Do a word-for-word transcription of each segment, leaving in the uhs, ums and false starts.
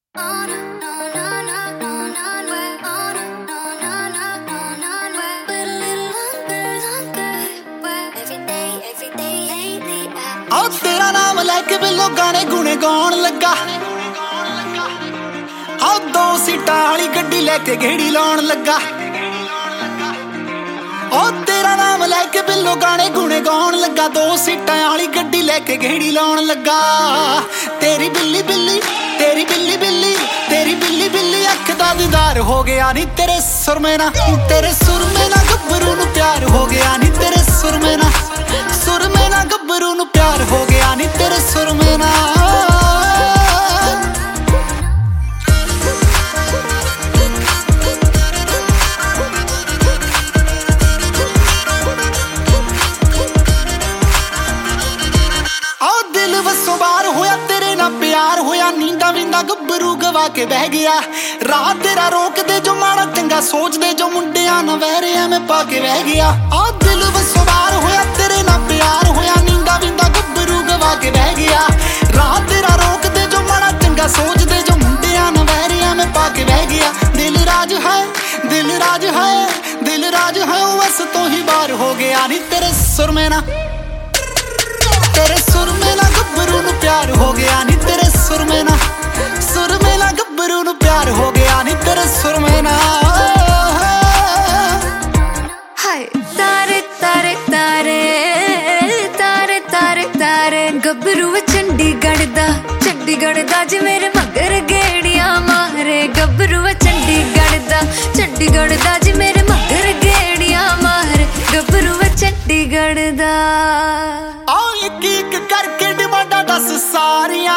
आओ तेरा नाम लैके बिल्लो गाने गुने गाउण लगा। आओ दो सीटां वाली गड्डी लैके गेड़ी लाउण लगा। ओ तेरा नाम लैके बिल्लो गाने गुने गाउण लगा। दो सीटां वाली गड्डी लैके गेड़ी लाउण लगा। तेरी बिल्ली बिल्ली तेरी बिल्ली बिल्ली तेरी बिल्ली बिल्ली अख दा दीदार हो गया नी तेरे सुरमे ना। तेरे सुरमे ना गब्बरू नू प्यार हो गया नी तेरे सुरमे ना। सुरमे ना गब्बरू नू प्यार हो गया नी तेरे सुरमे ना। आओ दिल वसों बाहर होया तेरे ना प्यार होया। नींदा विंदा गब्बरू गवा के बह गया। राह तेरा रोक दे जो माड़ा चंगा सोच दे जो मुंडिया ना वैरे में पा के बह गया। आ दिल वसों बाहर होया तेरे ना प्यार होया। नींदा विंदा गब्बरू गवा के बह गया। राह तेरा रोक दे जो माड़ा चंगा सोच दे जो मुंडिया ना वैरे में पा के बह गया। दिल राज है दिल राज है दिल राज है बस तो ही बार हो गया नी तेरे सुरमे ना। तेरे सुरमे ना गब्बरू नू प्यार हो गया नी तेरे सुरमे ना। सुरमे ना गब्बरू नू प्यार हो गया नी तेरे सुरमे ना। हाय तारे तारे तारे तारे तारे तारे गब्बरू चंडीगढ़ दा चंडीगढ़ दा जे मेरे मगर गेड़ियां मारे। गब्बरू चंडीगढ़ दा चंडीगढ़ दा जे मेरे मगर गेड़ियां मारे। गब्बरू चंडीगढ़ दा आओ एक एक करके डिमांडा दस सारियां।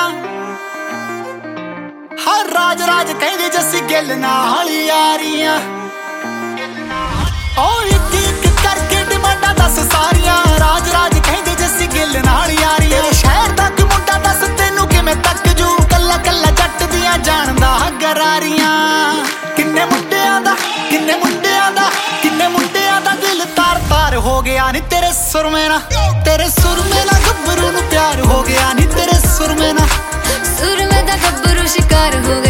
हर राज राज कहदे जस्सी गिल नाल यारियां। ओ एक एक करके डिमांडा दस सारियां। राज राज कहदे जस्सी गिल नाल यारियां। शहर तक मुंडा दस तेनू किवें तक जू। कल्ला कल्ला जट दियां जानदा गरारियां। किन्ने मुंडियां दा किन्ने मुंडियां दा किन्ने मुंडियां दा दिल तार तार हो गया नी तेरे सुरमे ना। तेरे सुरमे ना गब्बरू नू प्यार हो गया नी तेरे सुरमे ना। सुरमे दा गब्बरू शिकार हो